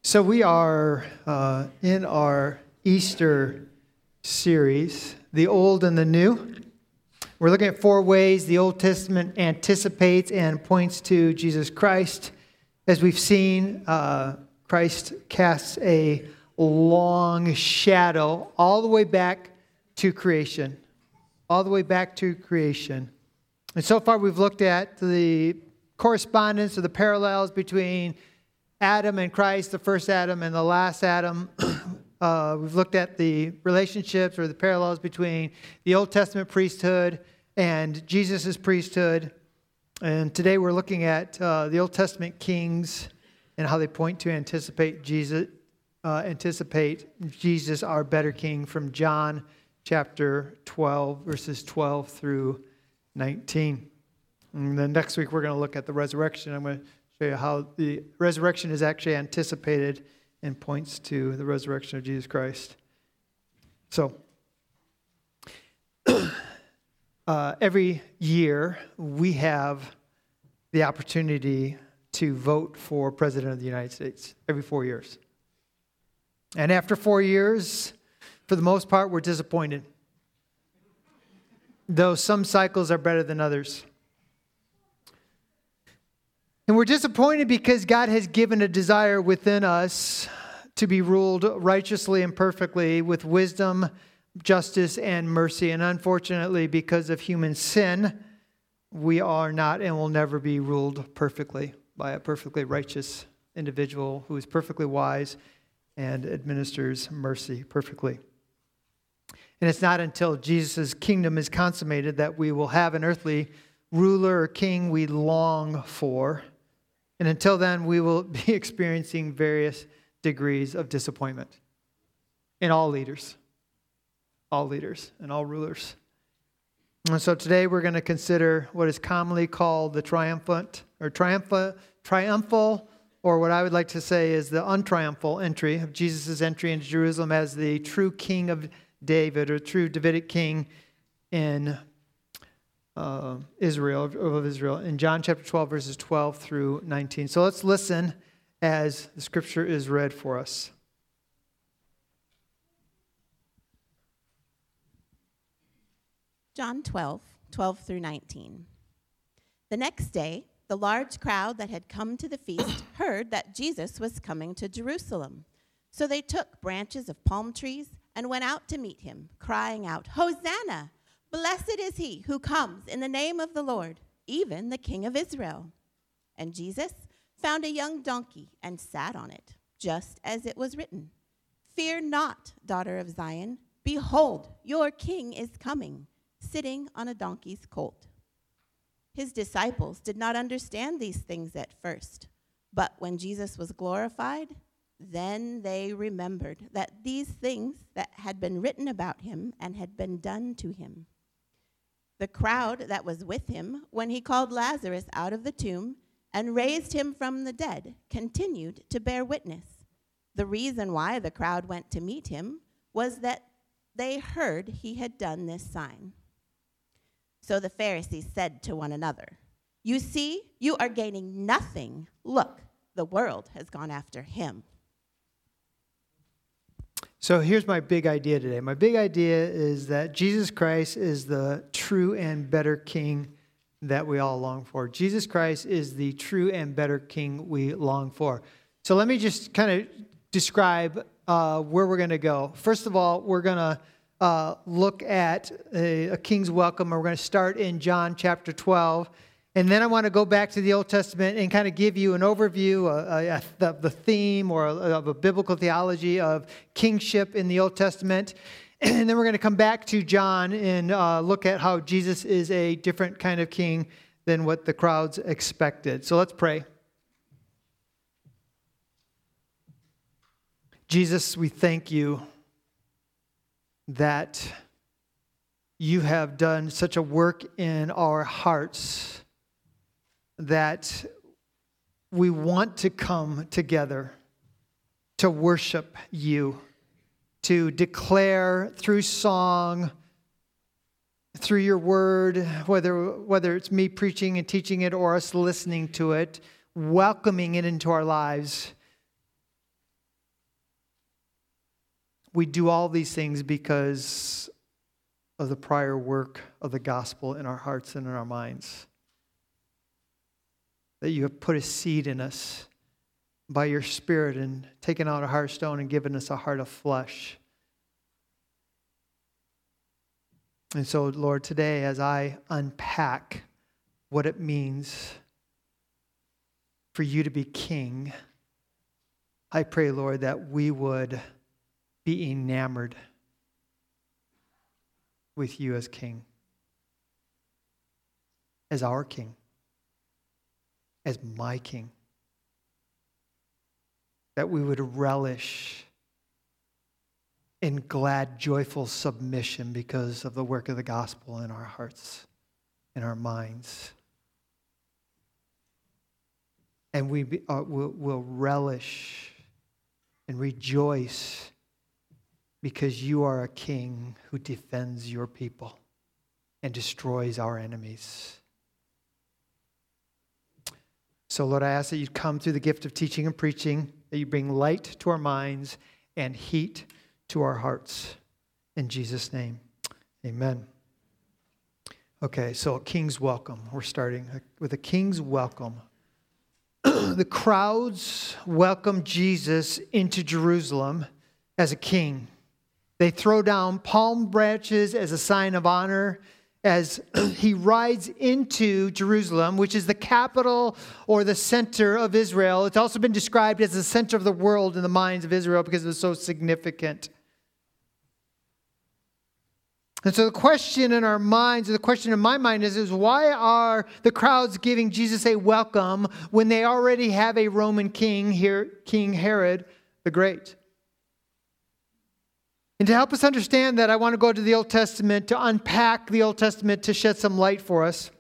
So we are in our Easter series, the Old and the New. We're looking at 4 ways the Old Testament anticipates and points to Jesus Christ. As we've seen, Christ casts a long shadow all the way back to creation. All the way back to creation. And so far we've looked at the correspondence or the parallels between Adam and Christ, the first Adam and the last Adam. We've looked at the relationships or the parallels between the Old Testament priesthood and Jesus' priesthood. And today we're looking at the Old Testament kings and how they point to anticipate Jesus, our better king, from John chapter 12, verses 12 through 19. And then next week we're going to look at the resurrection. I'm going to show you how the resurrection is actually anticipated and points to the resurrection of Jesus Christ. So, every year we have the opportunity to vote for President of the United States, every 4 years. And after 4 years, for the most part, we're disappointed. Though some cycles are better than others. And we're disappointed because God has given a desire within us to be ruled righteously and perfectly with wisdom, justice, and mercy. And unfortunately, because of human sin, we are not and will never be ruled perfectly by a perfectly righteous individual who is perfectly wise and administers mercy perfectly. And it's not until Jesus' kingdom is consummated that we will have an earthly ruler or king we long for. And until then, we will be experiencing various degrees of disappointment in all leaders and all rulers. And so today we're going to consider what is commonly called the triumphal, or what I would like to say is the untriumphal entry of Jesus' entry into Jerusalem as the true king of David, or true Davidic king in Israel, in John chapter 12, verses 12 through 19. So let's listen as the scripture is read for us. John 12, 12 through 19. The next day, the large crowd that had come to the feast heard that Jesus was coming to Jerusalem. So they took branches of palm trees and went out to meet him, crying out, "Hosanna! Blessed is he who comes in the name of the Lord, even the King of Israel." And Jesus found a young donkey and sat on it, just as it was written, "Fear not, daughter of Zion. Behold, your king is coming, sitting on a donkey's colt." His disciples did not understand these things at first, but when Jesus was glorified, then they remembered that these things that had been written about him and had been done to him. The crowd that was with him when he called Lazarus out of the tomb and raised him from the dead continued to bear witness. The reason why the crowd went to meet him was that they heard he had done this sign. So the Pharisees said to one another, "You see, you are gaining nothing. Look, the world has gone after him." So here's my big idea today. My big idea is that Jesus Christ is the true and better king that we all long for. Jesus Christ is the true and better king we long for. So let me just kind of describe where we're going to go. First of all, we're going to look at a king's welcome. We're going to start in John chapter 12. And then I want to go back to the Old Testament and kind of give you an overview of the theme or of a biblical theology of kingship in the Old Testament. And then we're going to come back to John and look at how Jesus is a different kind of king than what the crowds expected. So let's pray. Jesus, we thank you that you have done such a work in our hearts that we want to come together to worship you, to declare through song, through your word, whether it's me preaching and teaching it or us listening to it, welcoming it into our lives, we do all these things because of the prior work of the gospel in our hearts and in our minds. That you have put a seed in us by your Spirit and taken out a heart of stone and given us a heart of flesh. And so, Lord, today as I unpack what it means for you to be king, I pray, Lord, that we would be enamored with you as king, as our king, as my king. That we would relish in glad, joyful submission because of the work of the gospel in our hearts, in our minds. And we'll relish and rejoice because you are a king who defends your people and destroys our enemies. So, Lord, I ask that you'd come through the gift of teaching and preaching, that you bring light to our minds and heat to our hearts. In Jesus' name, amen. Okay, so a king's welcome. We're starting with a king's welcome. The crowds welcome Jesus into Jerusalem as a king. They throw down palm branches as a sign of honor as he rides into Jerusalem, which is the capital or the center of Israel. It's also been described as the center of the world in the minds of Israel because it was so significant. And so the question in our minds, or the question in my mind is why are the crowds giving Jesus a welcome when they already have a Roman king here, King Herod the Great? And to help us understand that, I want to go to the Old Testament to unpack the Old Testament to shed some light for us.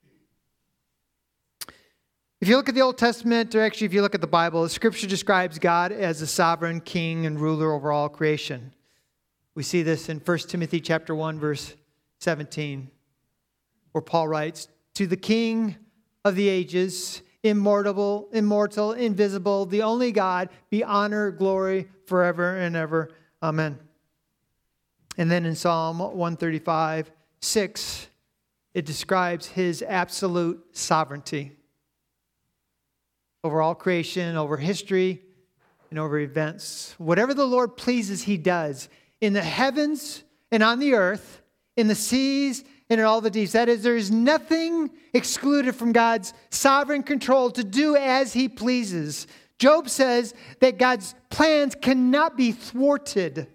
If you look at the Old Testament, or actually if you look at the Bible, the Scripture describes God as a sovereign king and ruler over all creation. We see this in 1 Timothy chapter 1, verse 17, where Paul writes, "To the King of the ages, immortal, invisible, the only God, be honor, glory, forever and ever. Amen." And then in Psalm 135, 6, it describes his absolute sovereignty over all creation, over history, and over events. Whatever the Lord pleases, he does. In the heavens and on the earth, in the seas and in all the deeps. That is, there is nothing excluded from God's sovereign control to do as he pleases. Job says that God's plans cannot be thwarted.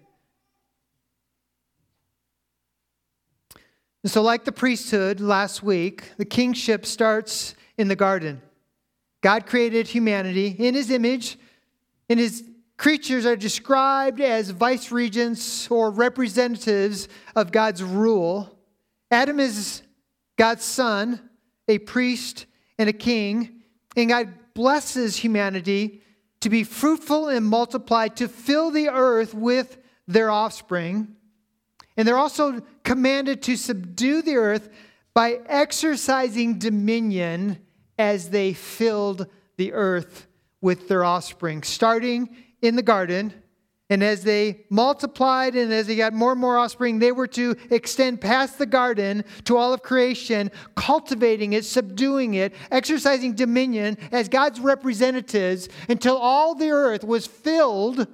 And so like the priesthood last week, the kingship starts in the garden. God created humanity in his image, and his creatures are described as vice-regents or representatives of God's rule. Adam is God's son, a priest and a king, and God blesses humanity to be fruitful and multiply, to fill the earth with their offspring. And they're also commanded to subdue the earth by exercising dominion as they filled the earth with their offspring, starting in the garden. And as they multiplied and as they got more and more offspring, they were to extend past the garden to all of creation, cultivating it, subduing it, exercising dominion as God's representatives until all the earth were filled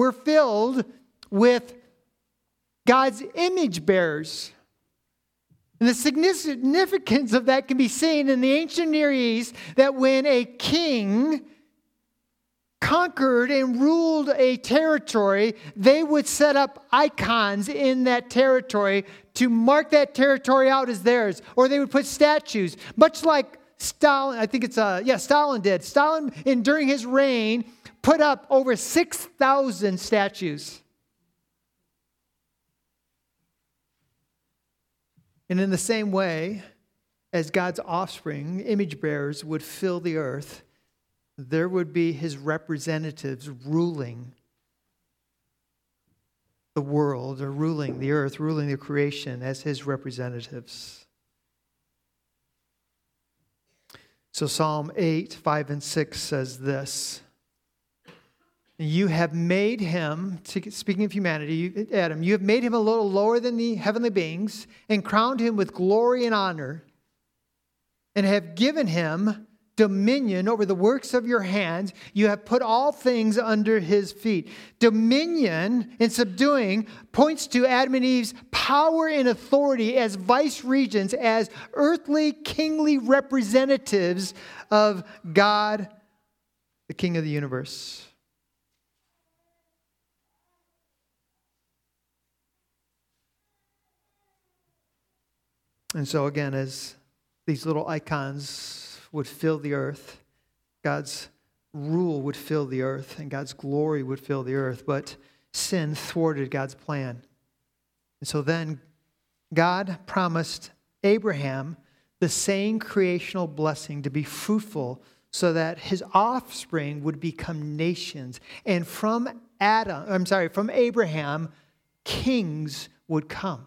with God's image bearers. And the significance of that can be seen in the ancient Near East, that when a king conquered and ruled a territory, they would set up icons in that territory to mark that territory out as theirs. Or they would put statues, much like Stalin, Stalin did. Stalin, during his reign, put up over 6,000 statues. And in the same way, as God's offspring, image bearers, would fill the earth, there would be his representatives ruling the world, or ruling the earth, ruling the creation as his representatives. So Psalm 8, 5, and 6 says this: You have made him, speaking of humanity, Adam, you have made him a little lower than the heavenly beings and crowned him with glory and honor and have given him dominion over the works of your hands. You have put all things under his feet. Dominion in subduing points to Adam and Eve's power and authority as vice regents, as earthly kingly representatives of God, the King of the universe. And so again, as these little icons would fill the earth, God's rule would fill the earth, and God's glory would fill the earth. But sin thwarted God's plan. And so then God promised Abraham the same creational blessing to be fruitful so that his offspring would become nations. And from Abraham, kings would come.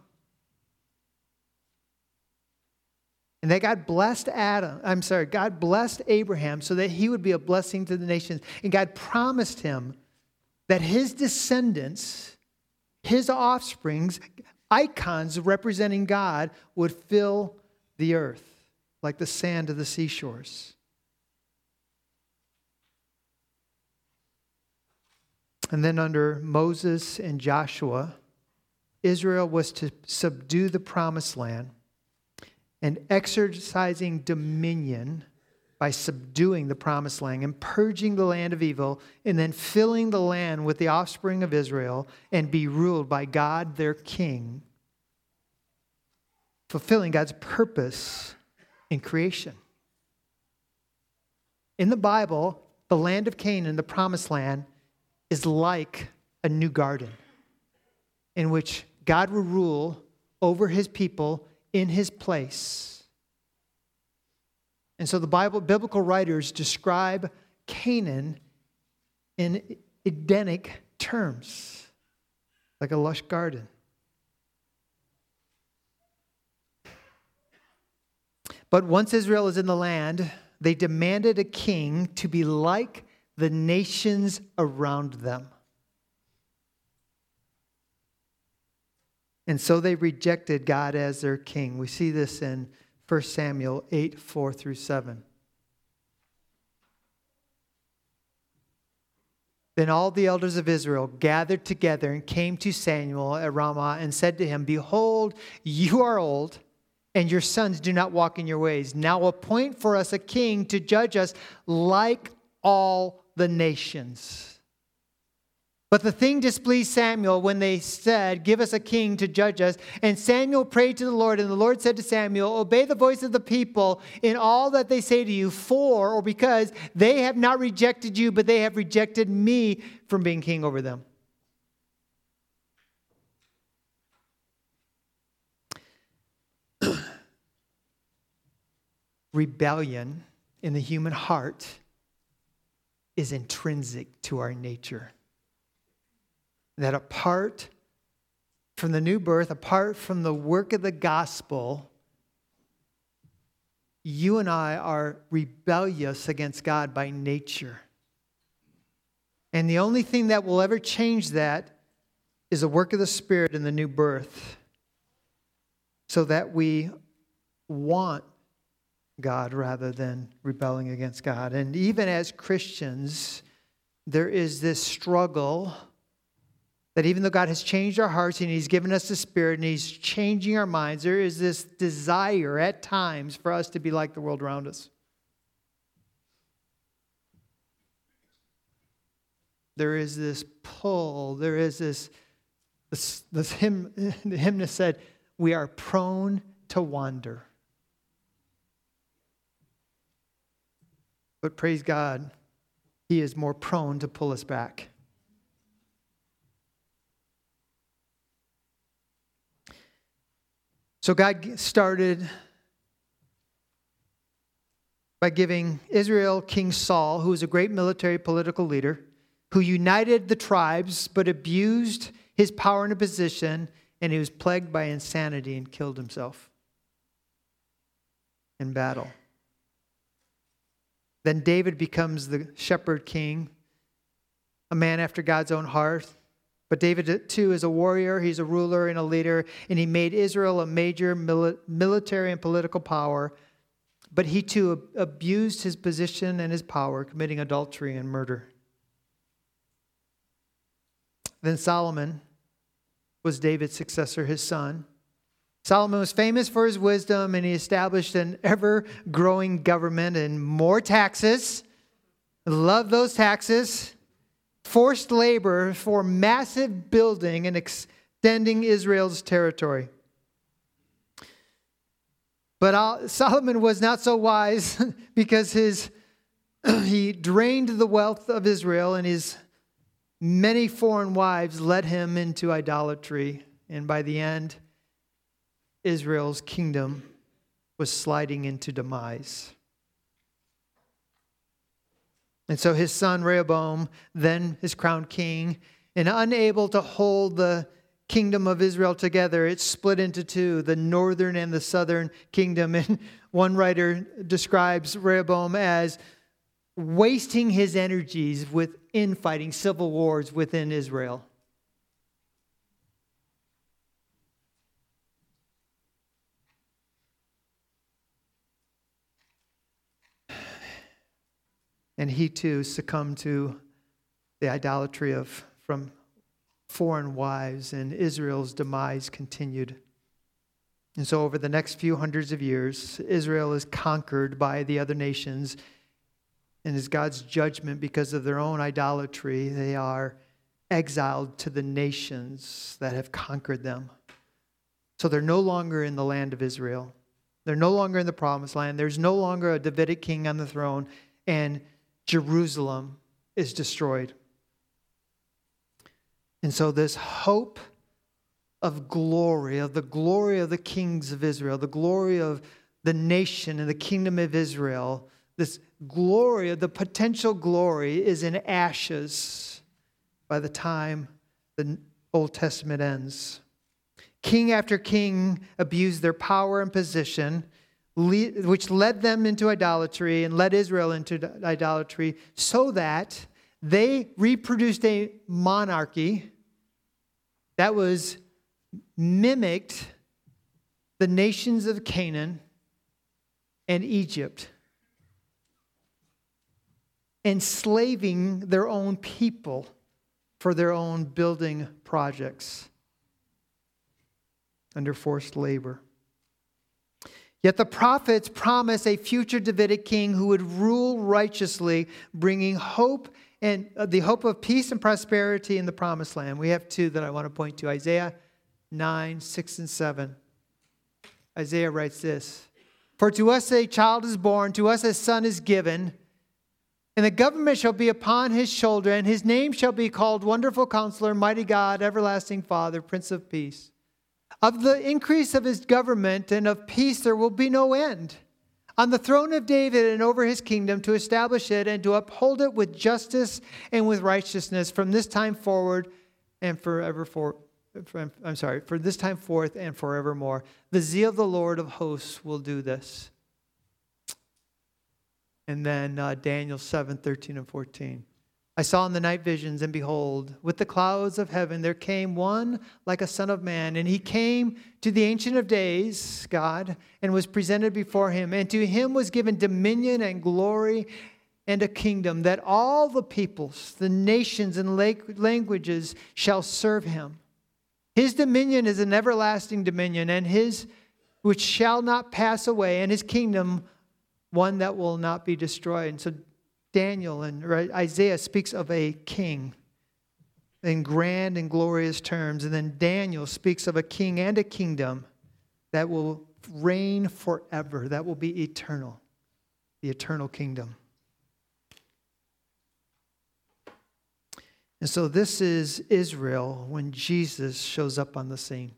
And that God blessed God blessed Abraham so that he would be a blessing to the nations. And God promised him that his descendants, his offsprings, icons representing God, would fill the earth like the sand of the seashores. And then under Moses and Joshua, Israel was to subdue the promised land and exercising dominion by subduing the promised land and purging the land of evil and then filling the land with the offspring of Israel and be ruled by God, their king, fulfilling God's purpose in creation. In the Bible, the land of Canaan, the promised land, is like a new garden in which God will rule over his people in his place. And so the biblical writers describe Canaan in Edenic terms, like a lush garden. But once Israel is in the land, they demanded a king to be like the nations around them. And so they rejected God as their king. We see this in 1 Samuel 8, 4 through 7. Then all the elders of Israel gathered together and came to Samuel at Ramah and said to him, "Behold, you are old, and your sons do not walk in your ways. Now appoint for us a king to judge us like all the nations." But the thing displeased Samuel when they said, "Give us a king to judge us." And Samuel prayed to the Lord, and the Lord said to Samuel, "Obey the voice of the people in all that they say to you, because they have not rejected you, but they have rejected me from being king over them." Rebellion in the human heart is intrinsic to our nature. That apart from the new birth, apart from the work of the gospel, you and I are rebellious against God by nature. And the only thing that will ever change that is the work of the Spirit in the new birth, so that we want God rather than rebelling against God. And even as Christians, there is this struggle that even though God has changed our hearts and He's given us the Spirit and He's changing our minds, there is this desire at times for us to be like the world around us. There is this pull. There is this hymn. The hymnist said, "We are prone to wander." But praise God, He is more prone to pull us back. So God started by giving Israel King Saul, who was a great military political leader, who united the tribes but abused his power and position, and he was plagued by insanity and killed himself in battle. Then David becomes the shepherd king a man after God's own heart. But David, too, is a warrior. He's a ruler and a leader, and he made Israel a major military and political power. But he, too, abused his position and his power, committing adultery and murder. Then Solomon was David's successor, his son. Solomon was famous for his wisdom, and he established an ever-growing government and more taxes. Love those taxes. Forced labor for massive building and extending Israel's territory. But Solomon was not so wise because he drained the wealth of Israel, and his many foreign wives led him into idolatry. And by the end, Israel's kingdom was sliding into demise. And so his son Rehoboam, then is crowned king, and unable to hold the kingdom of Israel together, it split into two, the northern and the southern kingdom. And one writer describes Rehoboam as wasting his energies with infighting, civil wars within Israel. And he too succumbed to the idolatry from foreign wives, and Israel's demise continued. And so over the next few hundreds of years, Israel is conquered by the other nations, and as God's judgment because of their own idolatry, they are exiled to the nations that have conquered them. So they're no longer in the land of Israel. They're no longer in the promised land. There's no longer a Davidic king on the throne, and Jerusalem is destroyed. And so this hope of glory, of the kings of Israel, the glory of the nation and the kingdom of Israel, this glory, the potential glory, is in ashes by the time the Old Testament ends. King after king abused their power and position, which led them into idolatry and led Israel into idolatry, so that they reproduced a monarchy that was mimicked the nations of Canaan and Egypt, enslaving their own people for their own building projects under forced labor. Yet the prophets promise a future Davidic king who would rule righteously, bringing hope and the hope of peace and prosperity in the promised land. We have two that I want to point to. Isaiah 9, 6, and 7. Isaiah writes this: "For to us a child is born, to us a son is given, and the government shall be upon his shoulder, and his name shall be called Wonderful Counselor, Mighty God, Everlasting Father, Prince of Peace. Of the increase of his government and of peace there will be no end. On the throne of David and over his kingdom, to establish it and to uphold it with justice and with righteousness from this time forward and for this time forth and forevermore. The zeal of the Lord of hosts will do this." And then Daniel 7, 13 and 14. "I saw in the night visions, and behold, with the clouds of heaven there came one like a son of man. And he came to the Ancient of Days, God, and was presented before him. And to him was given dominion and glory and a kingdom, that all the peoples, the nations, and languages shall serve him. His dominion is an everlasting dominion, and his which shall not pass away, and his kingdom one that will not be destroyed." And so Daniel and Isaiah speaks of a king in grand and glorious terms. And then Daniel speaks of a king and a kingdom that will reign forever, that will be eternal, the eternal kingdom. And so this is Israel when Jesus shows up on the scene.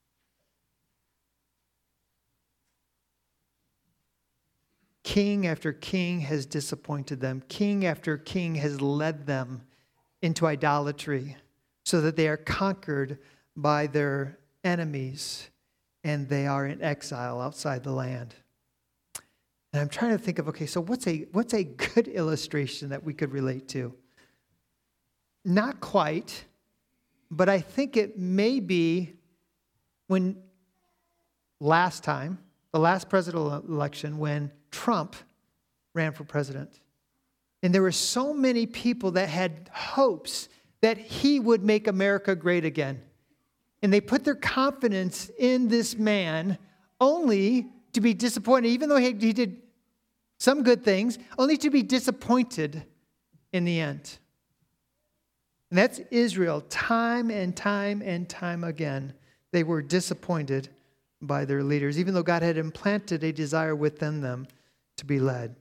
King after king has disappointed them. King after king has led them into idolatry so that they are conquered by their enemies and they are in exile outside the land. And I'm trying to think of, okay, so what's a good illustration that we could relate to? not quite, but I think it may be when the last presidential election, when Trump ran for president. And there were so many people that had hopes that he would make America great again. And they put their confidence in this man only to be disappointed, even though he did some good things, only to be disappointed in the end. And that's Israel, time and time and time again. They were disappointed by their leaders, even though God had implanted a desire within them to be led.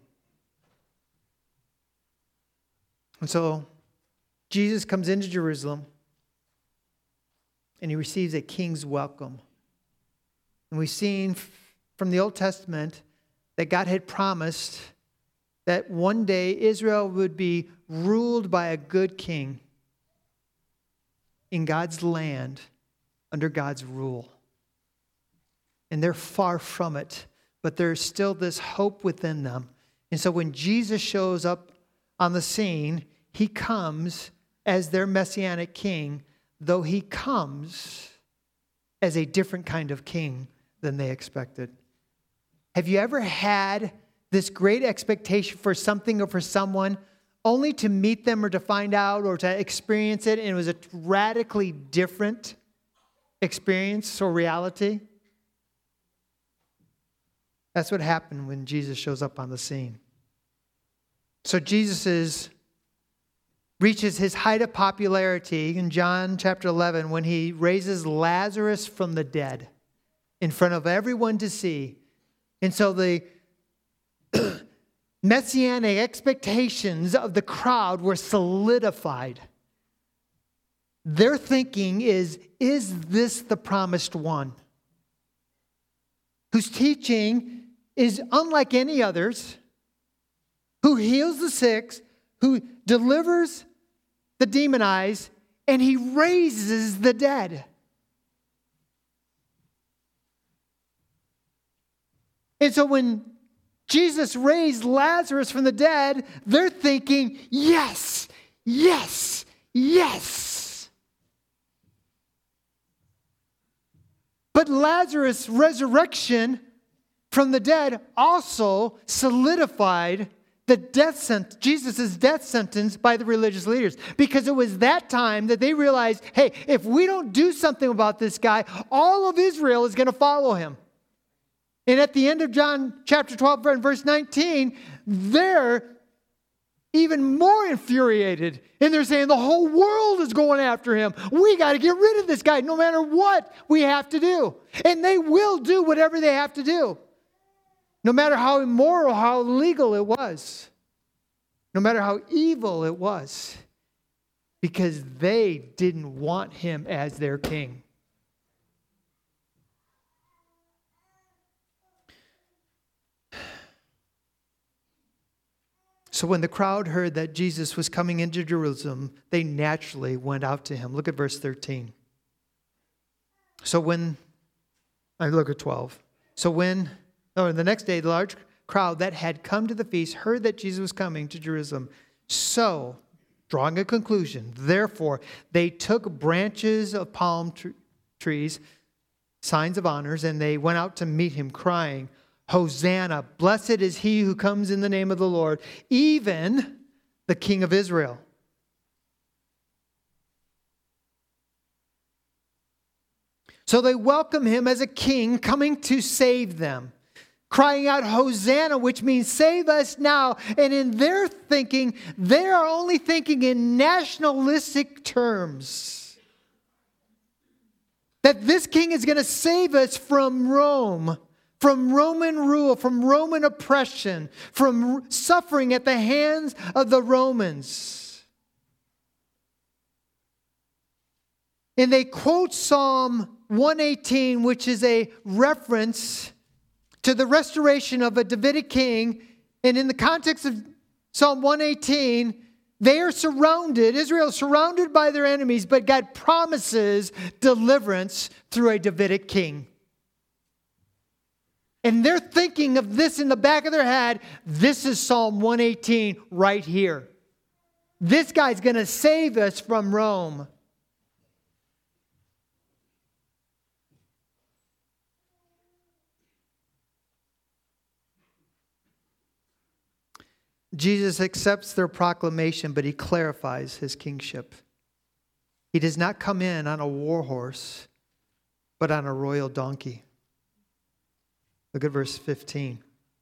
And so Jesus comes into Jerusalem and he receives a king's welcome. And we've seen from the Old Testament that God had promised that one day Israel would be ruled by a good king in God's land under God's rule. And they're far from it, but there's still this hope within them. And so when Jesus shows up on the scene, he comes as their messianic king, though he comes as a different kind of king than they expected. Have you ever had this great expectation for something or for someone only to meet them or to find out or to experience it, and it was a radically different experience or reality? That's what happened when Jesus shows up on the scene. So Jesus reaches his height of popularity in John chapter 11 when he raises Lazarus from the dead in front of everyone to see. And so the messianic expectations of the crowd were solidified. Their thinking is this the promised one? Whose teaching is unlike any others, who heals the sick, who delivers the demonized, and he raises the dead. And so when Jesus raised Lazarus from the dead, they're thinking, yes, yes, yes. But Lazarus' resurrection from the dead also solidified the Jesus' death sentence by the religious leaders. Because it was that time that they realized, hey, if we don't do something about this guy, all of Israel is going to follow him. And at the end of John chapter 12 and verse 19, they're even more infuriated. And they're saying the whole world is going after him. We got to get rid of this guy no matter what we have to do. And they will do whatever they have to do. No matter how immoral, how illegal it was. No matter how evil it was. Because they didn't want him as their king. So when the crowd heard that Jesus was coming into Jerusalem, they naturally went out to him. Look at verse 13. Look at 12. The next day, the large crowd that had come to the feast heard that Jesus was coming to Jerusalem. So, drawing a conclusion, therefore, they took branches of palm trees, signs of honors, and they went out to meet him, crying, Hosanna, blessed is he who comes in the name of the Lord, even the King of Israel. So they welcome him as a king coming to save them, crying out, Hosanna, which means save us now. And in their thinking, they are only thinking in nationalistic terms. That this king is going to save us from Rome. From Roman rule, from Roman oppression, from suffering at the hands of the Romans. And they quote Psalm 118, which is a reference to the restoration of a Davidic king. And in the context of Psalm 118, they are surrounded, Israel is surrounded by their enemies, but God promises deliverance through a Davidic king. And they're thinking of this in the back of their head. This is Psalm 118 right here. This guy's going to save us from Rome. Jesus accepts their proclamation, but he clarifies his kingship. He does not come in on a war horse, but on a royal donkey. Look at verse 15.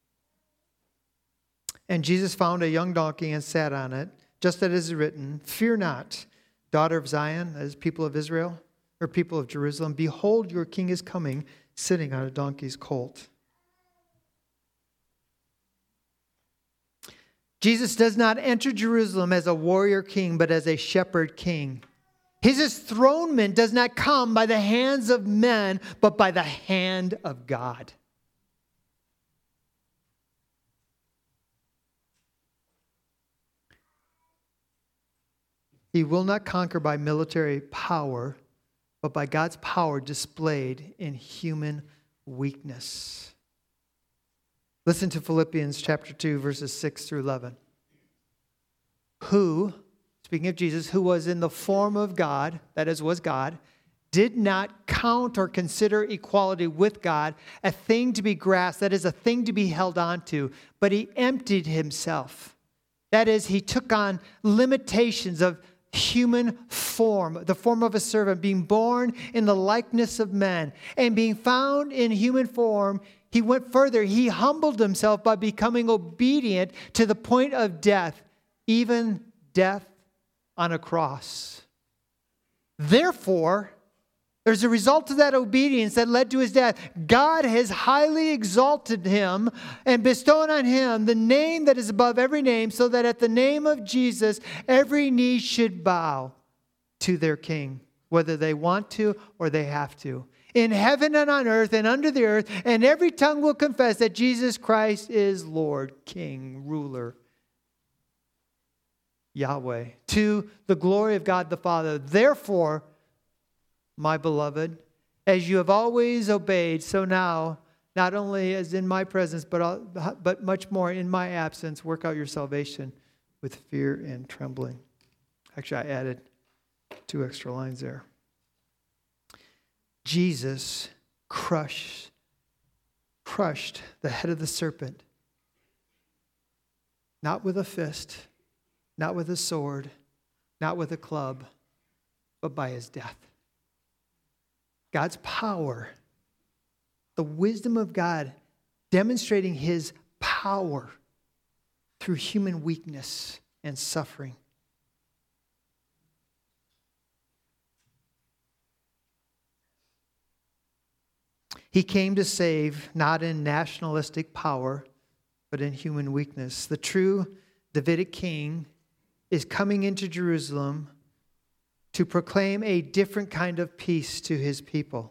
And Jesus found a young donkey and sat on it, just as it is written, "Fear not, daughter of Zion," as people of Israel, or people of Jerusalem. "Behold, your king is coming, sitting on a donkey's colt." Jesus does not enter Jerusalem as a warrior king, but as a shepherd king. His enthronement does not come by the hands of men, but by the hand of God. He will not conquer by military power, but by God's power displayed in human weakness. Listen to Philippians chapter 2, verses 6 through 11. Who, speaking of Jesus, who was in the form of God, that is, was God, did not count or consider equality with God a thing to be grasped, that is, a thing to be held on to, but he emptied himself. That is, he took on limitations of human form, the form of a servant, being born in the likeness of men, and being found in human form, he went further. He humbled himself by becoming obedient to the point of death, even death on a cross. Therefore, there's a result of that obedience that led to his death. God has highly exalted him and bestowed on him the name that is above every name, so that at the name of Jesus, every knee should bow to their King, whether they want to or they have to. In heaven and on earth and under the earth, and every tongue will confess that Jesus Christ is Lord, King, ruler, Yahweh, to the glory of God the Father. Therefore, my beloved, as you have always obeyed, so now, not only as in my presence, but much more in my absence, work out your salvation with fear and trembling. Actually, I added 2 extra lines there. Jesus crushed the head of the serpent, not with a fist, not with a sword, not with a club, but by his death. God's power, the wisdom of God, demonstrating his power through human weakness and suffering. He came to save not in nationalistic power, but in human weakness. The true Davidic king is coming into Jerusalem to proclaim a different kind of peace to his people.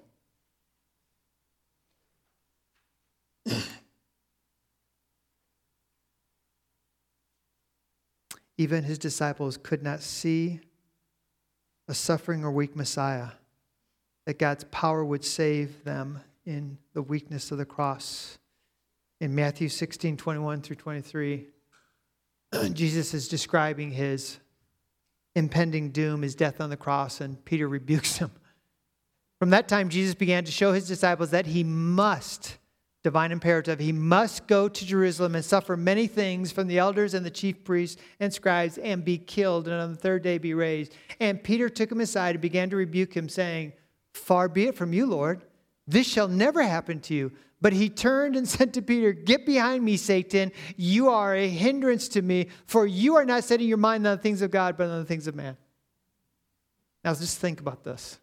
Even his disciples could not see a suffering or weak Messiah, that God's power would save them in the weakness of the cross. In Matthew 16, 21 through 23, Jesus is describing his impending doom, his death on the cross, and Peter rebukes him. From that time, Jesus began to show his disciples that he must, divine imperative, he must go to Jerusalem and suffer many things from the elders and the chief priests and scribes and be killed, and on the third day be raised. And Peter took him aside and began to rebuke him, saying, "Far be it from you, Lord. This shall never happen to you." But he turned and said to Peter, "Get behind me, Satan. You are a hindrance to me, for you are not setting your mind on the things of God, but on the things of man." Now just think about this.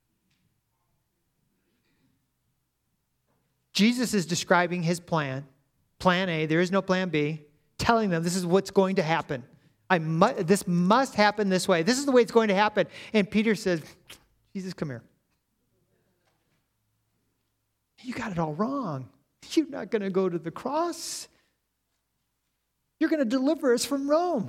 Jesus is describing his plan. Plan A, there is no plan B, telling them this is what's going to happen. This must happen this way. This is the way it's going to happen. And Peter says, "Jesus, come here. You got it all wrong. You're not going to go to the cross. You're going to deliver us from Rome."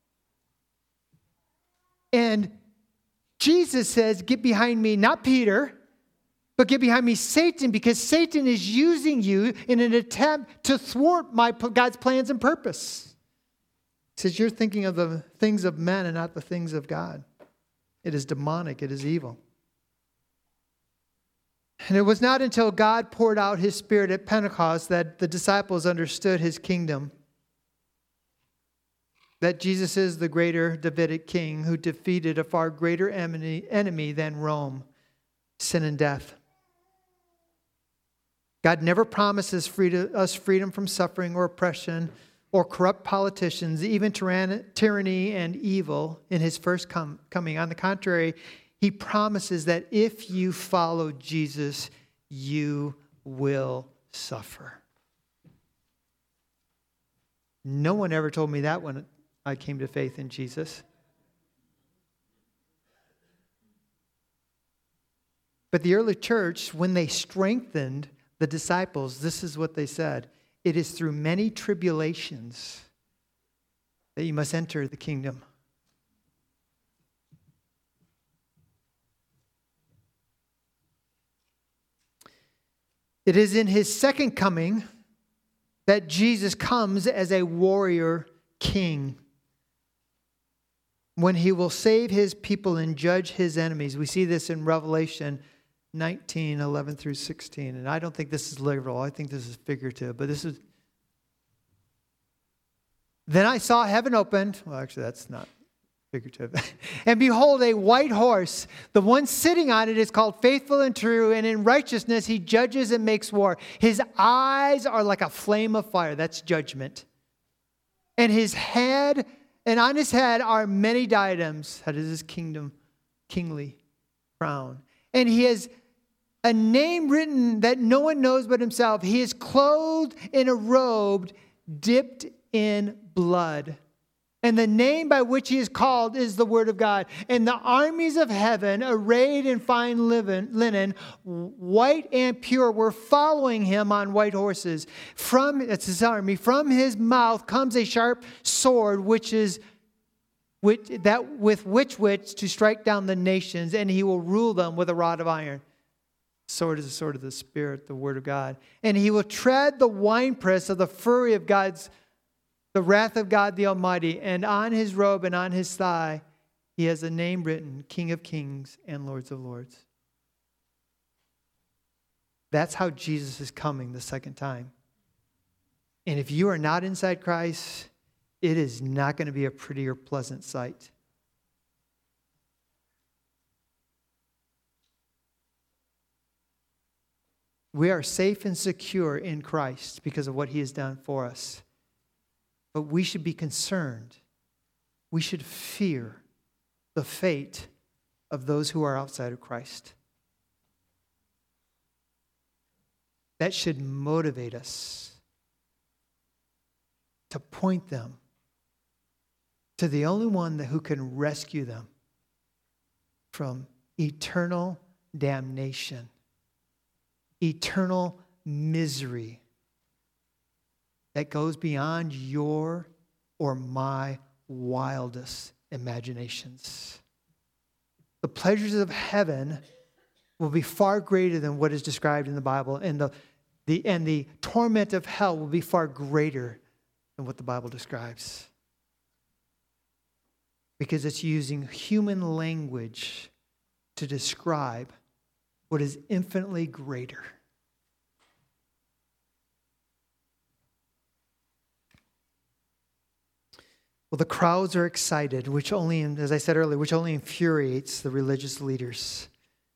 And Jesus says, "Get behind me," not Peter, but "Get behind me, Satan," because Satan is using you in an attempt to thwart God's plans and purpose. He says, you're thinking of the things of men and not the things of God. It is demonic. It is evil. And it was not until God poured out his Spirit at Pentecost that the disciples understood his kingdom. That Jesus is the greater Davidic king who defeated a far greater enemy than Rome, sin and death. God never promises us freedom from suffering or oppression or corrupt politicians, even tyranny and evil in his first coming. On the contrary, he promises that if you follow Jesus, you will suffer. No one ever told me that when I came to faith in Jesus. But the early church, when they strengthened the disciples, this is what they said. It is through many tribulations that you must enter the kingdom. It is in his second coming that Jesus comes as a warrior king, when he will save his people and judge his enemies. We see this in Revelation 19, 11 through 16. And I don't think this is literal. I think this is figurative. But this is... Then I saw heaven opened. Well, actually, that's not figurative. And behold, a white horse. The one sitting on it is called Faithful and True. And in righteousness he judges and makes war. His eyes are like a flame of fire. That's judgment. And his head... And on his head are many diadems. That is his kingly crown. And he has a name written that no one knows but himself. He is clothed in a robe dipped in blood. And the name by which he is called is the Word of God. And the armies of heaven, arrayed in fine linen, white and pure, were following him on white horses. That's his army. From his mouth comes a sharp sword, with which to strike down the nations, and he will rule them with a rod of iron. Sword is the sword of the Spirit, the Word of God. And he will tread the winepress of the fury of the wrath of God the Almighty. And on his robe and on his thigh, he has a name written, King of Kings and Lords of Lords. That's how Jesus is coming the second time. And if you are not inside Christ, it is not going to be a pretty or pleasant sight. We are safe and secure in Christ because of what he has done for us. But we should be concerned. We should fear the fate of those who are outside of Christ. That should motivate us to point them to the only one who can rescue them from eternal damnation, eternal misery that goes beyond your or my wildest imaginations. The pleasures of heaven will be far greater than what is described in the Bible, and the torment of hell will be far greater than what the Bible describes. Because it's using human language to describe what is infinitely greater. Well, the crowds are excited, which only, as I said earlier, which only infuriates the religious leaders.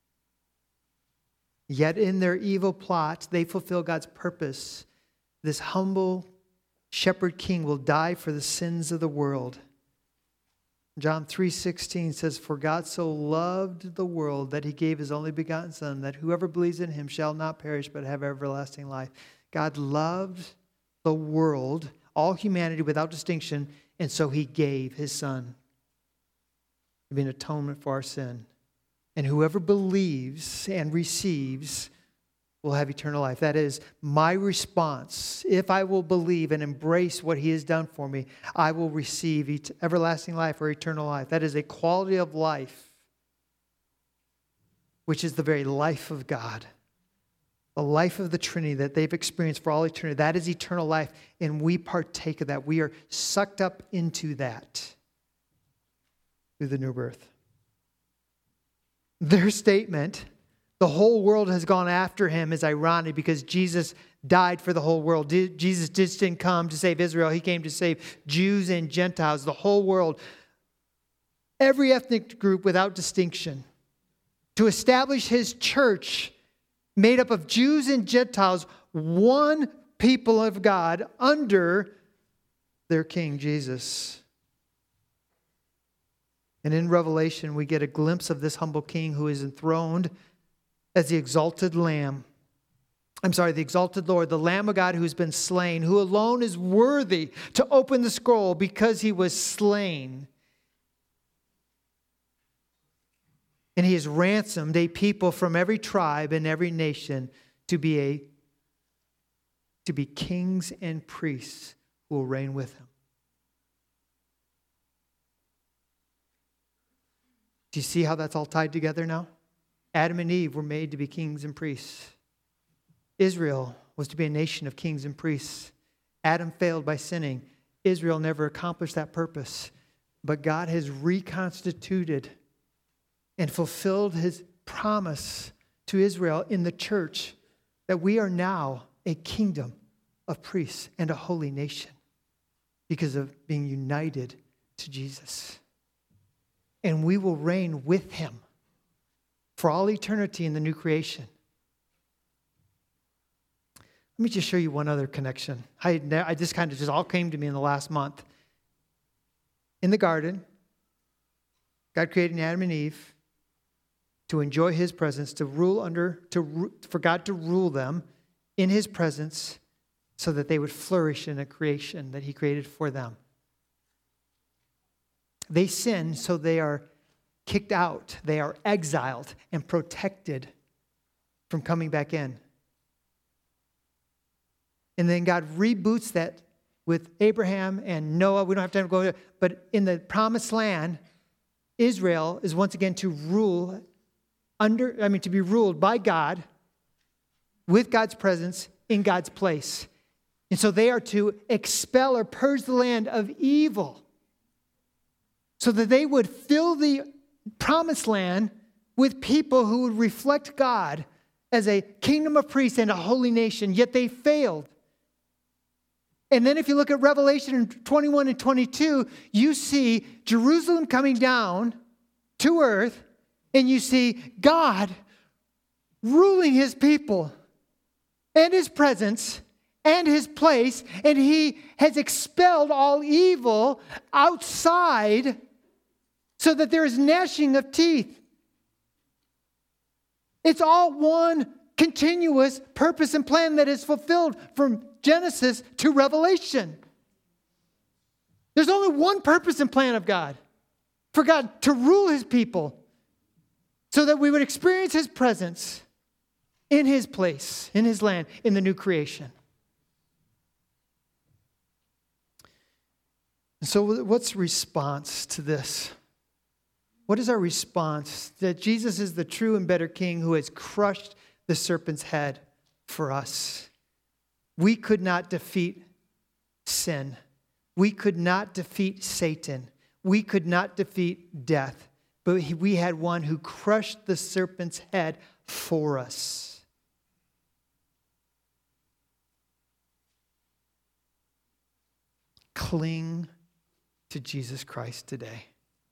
Yet in their evil plot, they fulfill God's purpose. This humble shepherd king will die for the sins of the world. John 3:16 says, "For God so loved the world that he gave his only begotten Son, that whoever believes in him shall not perish but have everlasting life." God loved the world, all humanity without distinction, and so he gave his Son to be an atonement for our sin. And whoever believes and receives will have eternal life. That is my response. If I will believe and embrace what he has done for me, I will receive everlasting life or eternal life. That is a quality of life, which is the very life of God. the life of the Trinity that they've experienced for all eternity. That is eternal life, and we partake of that. We are sucked up into that through the new birth. Their statement, the whole world has gone after him, is ironic because Jesus died for the whole world. Jesus just didn't come to save Israel. He came to save Jews and Gentiles, the whole world, every ethnic group without distinction, to establish his church made up of Jews and Gentiles, one people of God under their King Jesus. And in Revelation, we get a glimpse of this humble king who is enthroned as the exalted Lamb. The exalted Lord, the Lamb of God who's been slain, who alone is worthy to open the scroll because he was slain. And he has ransomed a people from every tribe and every nation to be kings and priests who will reign with him. Do you see how that's all tied together now? Adam and Eve were made to be kings and priests. Israel was to be a nation of kings and priests. Adam failed by sinning. Israel never accomplished that purpose. But God has reconstituted and fulfilled his promise to Israel in the church that we are now a kingdom of priests and a holy nation because of being united to Jesus. And we will reign with him for all eternity in the new creation. Let me just show you one other connection. I just kind of just all came to me in the last month. In the garden, God created Adam and Eve to enjoy his presence, for God to rule them in his presence so that they would flourish in a creation that he created for them. They sin, so they are kicked out. They are exiled and protected from coming back in. And then God reboots that with Abraham and Noah. We don't have time to go there. But in the promised land, Israel is once again to be ruled by God, with God's presence, in God's place. And so they are to expel or purge the land of evil so that they would fill the promised land with people who would reflect God as a kingdom of priests and a holy nation, yet they failed. And then if you look at Revelation 21 and 22, you see Jerusalem coming down to earth, and you see God ruling his people and his presence and his place, and he has expelled all evil outside so that there is gnashing of teeth. It's all one continuous purpose and plan that is fulfilled from Genesis to Revelation. There's only one purpose and plan of God, for God to rule his people so that we would experience his presence in his place, in his land, in the new creation. And so what's response to this? What is our response? That Jesus is the true and better king who has crushed the serpent's head for us. We could not defeat sin. We could not defeat Satan. We could not defeat death. But we had one who crushed the serpent's head for us. Cling to Jesus Christ today.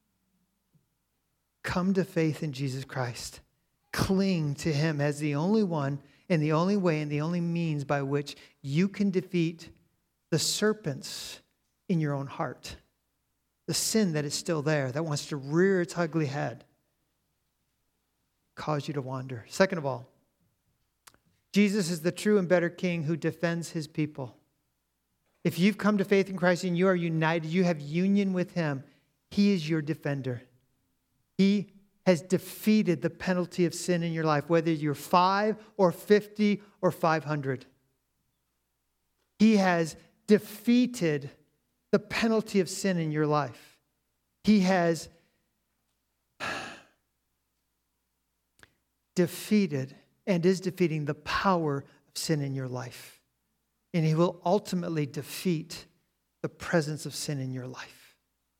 Come to faith in Jesus Christ. Cling to him as the only one and the only way and the only means by which you can defeat the serpents in your own heart. The sin that is still there, that wants to rear its ugly head, cause you to wander. Second of all, Jesus is the true and better king who defends his people. If you've come to faith in Christ and you are united, you have union with him, he is your defender. He has defeated the penalty of sin in your life, whether you're 5 or 50 or 500. He has defeated the penalty of sin in your life. He has defeated and is defeating the power of sin in your life. And he will ultimately defeat the presence of sin in your life.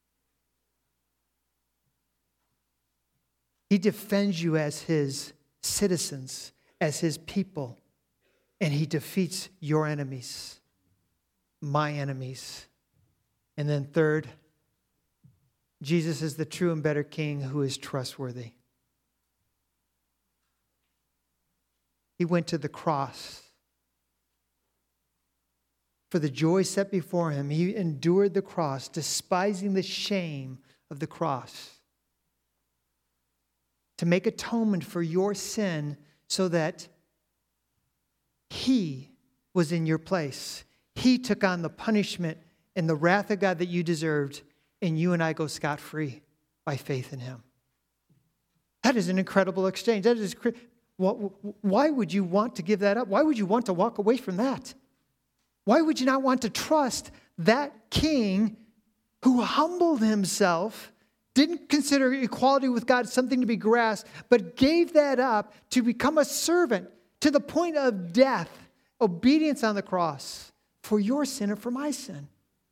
He defends you as his citizens, as his people, and he defeats your enemies, my enemies. And then third, Jesus is the true and better King who is trustworthy. He went to the cross. For the joy set before him, he endured the cross, despising the shame of the cross, to make atonement for your sin so that he was in your place. He took on the punishment and the wrath of God that you deserved, and you and I go scot-free by faith in him. That is an incredible exchange. Why would you want to give that up? Why would you want to walk away from that? Why would you not want to trust that king who humbled himself, didn't consider equality with God something to be grasped, but gave that up to become a servant to the point of death, obedience on the cross for your sin and for my sin?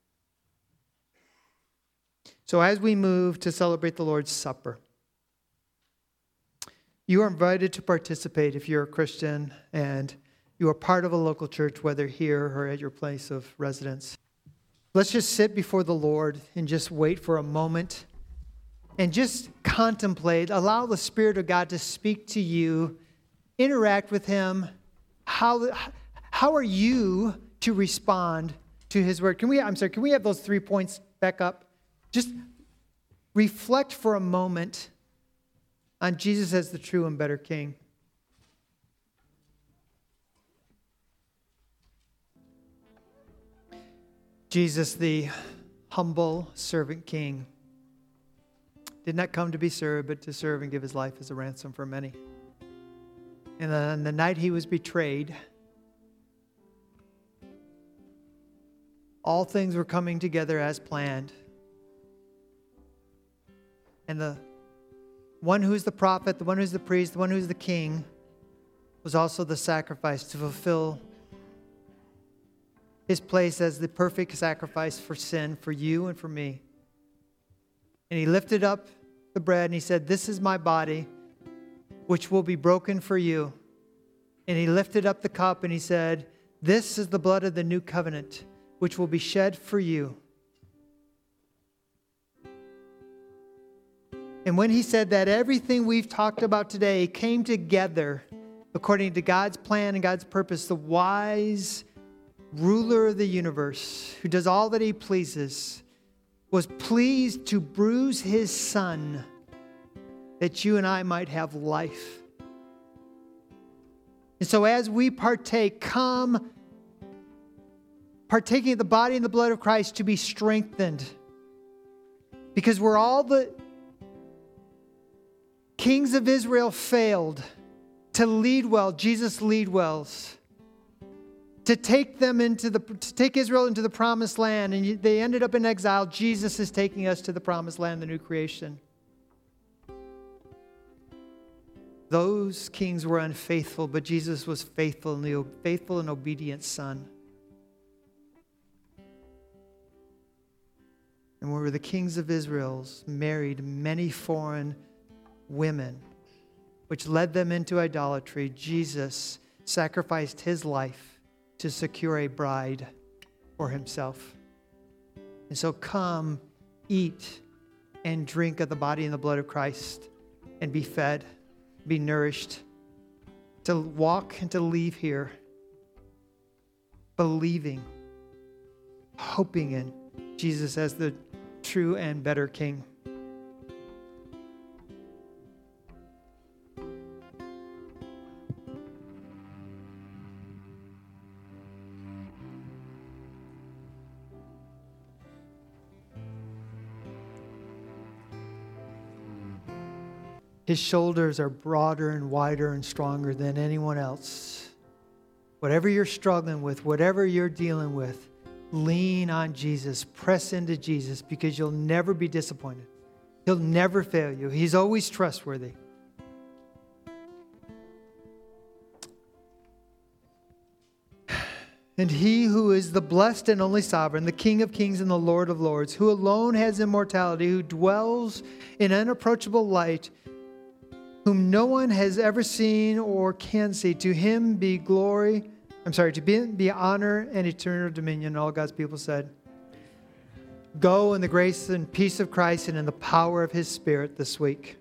So as we move to celebrate the Lord's Supper, you are invited to participate if you're a Christian and you are part of a local church, whether here or at your place of residence. Let's just sit before the Lord and just wait for a moment and just contemplate. Allow the Spirit of God to speak to you, interact with him. How are you to respond to his word? Can we have those 3 points back up? Just reflect for a moment on Jesus as the true and better King. Jesus, the humble servant king, did not come to be served, but to serve and give his life as a ransom for many. And on the night he was betrayed, all things were coming together as planned. And the one who's the prophet, the one who's the priest, the one who's the king, was also the sacrifice to fulfill his place as the perfect sacrifice for sin, for you and for me. And he lifted up the bread and he said, "This is my body, which will be broken for you." And he lifted up the cup and he said, "This is the blood of the new covenant, which will be shed for you." And when he said that, everything we've talked about today came together according to God's plan and God's purpose. The wise ruler of the universe, who does all that he pleases, was pleased to bruise his son that you and I might have life. And so as we partake, come partaking of the body and the blood of Christ to be strengthened. Because where all the kings of Israel failed to lead well, Jesus lead wells. To take Israel into the promised land, and they ended up in exile. Jesus is taking us to the promised land, the new creation. Those kings were unfaithful, but Jesus was faithful and obedient son. And where the kings of Israel married many foreign women, which led them into idolatry, Jesus sacrificed his life to secure a bride for himself. And so come, eat, and drink of the body and the blood of Christ, and be fed, be nourished, to walk and to leave here believing, hoping in Jesus as the true and better King. His shoulders are broader and wider and stronger than anyone else. Whatever you're struggling with, whatever you're dealing with, lean on Jesus. Press into Jesus, because you'll never be disappointed. He'll never fail you. He's always trustworthy. And he who is the blessed and only sovereign, the King of kings and the Lord of lords, who alone has immortality, who dwells in unapproachable light, whom no one has ever seen or can see, to him be be honor and eternal dominion. All God's people said, go in the grace and peace of Christ and in the power of his Spirit this week.